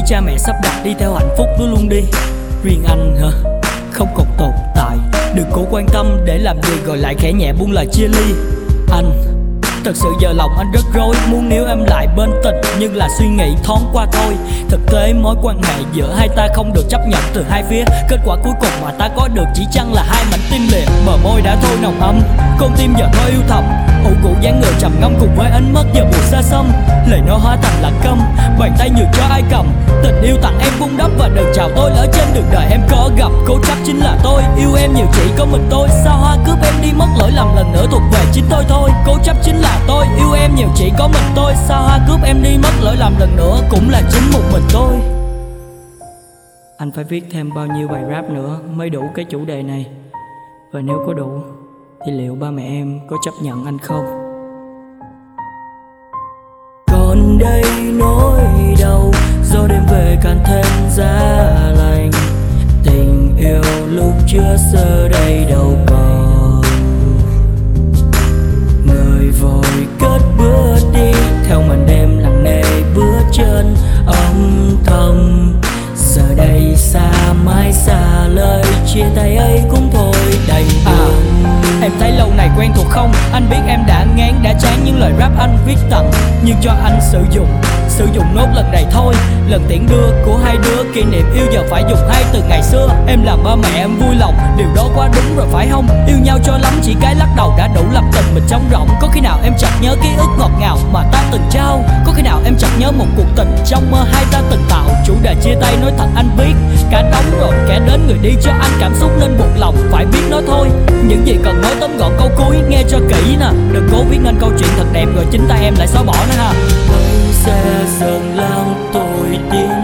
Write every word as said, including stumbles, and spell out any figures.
cha mẹ sắp đặt đi theo hạnh phúc luôn luôn đi. Riêng anh hả? Không còn tồn tại. Đừng cố quan tâm để làm gì rồi lại khẽ nhẹ buông lời chia ly. Anh thật sự giờ lòng anh rất rối, muốn níu em lại bên tình nhưng là suy nghĩ thoáng qua thôi. Thực tế mối quan hệ giữa hai ta không được chấp nhận từ hai phía. Kết quả cuối cùng mà ta có được chỉ chăng là hai mảnh tim liệt. Bờ môi đã thôi nồng ấm, con tim giờ thôi yêu thầm. Ủ cũ dáng người trầm ngâm cùng với ánh mắt giờ buồn xa xăm. Lời nói hóa thành là câm, bàn tay nhường cho ai cầm. Tình yêu tặng em vun đắp và đừng chào tôi lỡ trên đường đời em có gặp. Cố chấp chính là tôi, yêu em nhiều chỉ có mình tôi. Sao hoa cướp em đi mất lỗi lầm lần nữa thuộc về chính tôi thôi. Cố chấp chính là tôi, yêu em nhiều chỉ có mình tôi. Sao hoa cướp em đi mất lỗi lầm lần nữa cũng là chính một mình tôi. Anh phải viết thêm bao nhiêu bài rap nữa mới đủ cái chủ đề này? Và nếu có đủ thì liệu ba mẹ em có chấp nhận anh không? Còn đây nỗi đau do đêm về càng thêm giá lạnh. Tình yêu lúc chưa xưa đây đâu còn. Người vội cất bước đi theo màn đêm lặng nề bước chân âm thầm. Giờ đây xa mãi xa, lời chia tay ấy cũng thôi đành buồn. À, em thấy lâu này quen thuộc không? Anh biết em đã ngán đã chán những lời rap anh viết tặng, nhưng cho anh sử dụng Sử dụng nốt lần này thôi. Lần tiễn đưa của hai đứa, kỷ niệm yêu giờ phải dùng hai từ ngày xưa. Em làm ba mẹ em vui lòng, điều đó quá đúng rồi phải không? Yêu nhau cho lắm chỉ cái lắc đầu đã đủ lập tình mình trống rỗng. Có khi nào em chợt nhớ ký ức ngọt ngào mà ta từng trao? Có khi nào em chợt nhớ một cuộc tình trong mơ hai ta từng tạo? Chủ đề chia tay nói thật anh biết, cả đống rồi kẻ đến người đi cho anh cảm xúc nên buộc lòng phải biết nói thôi. Những gì cần nói tóm gọn câu cuối nghe cho kỹ nè. Đừng cố viết nên câu chuyện thật đẹp rồi chính tay em lại xóa bỏ nó ha. Sẽ dần làm tôi tiếng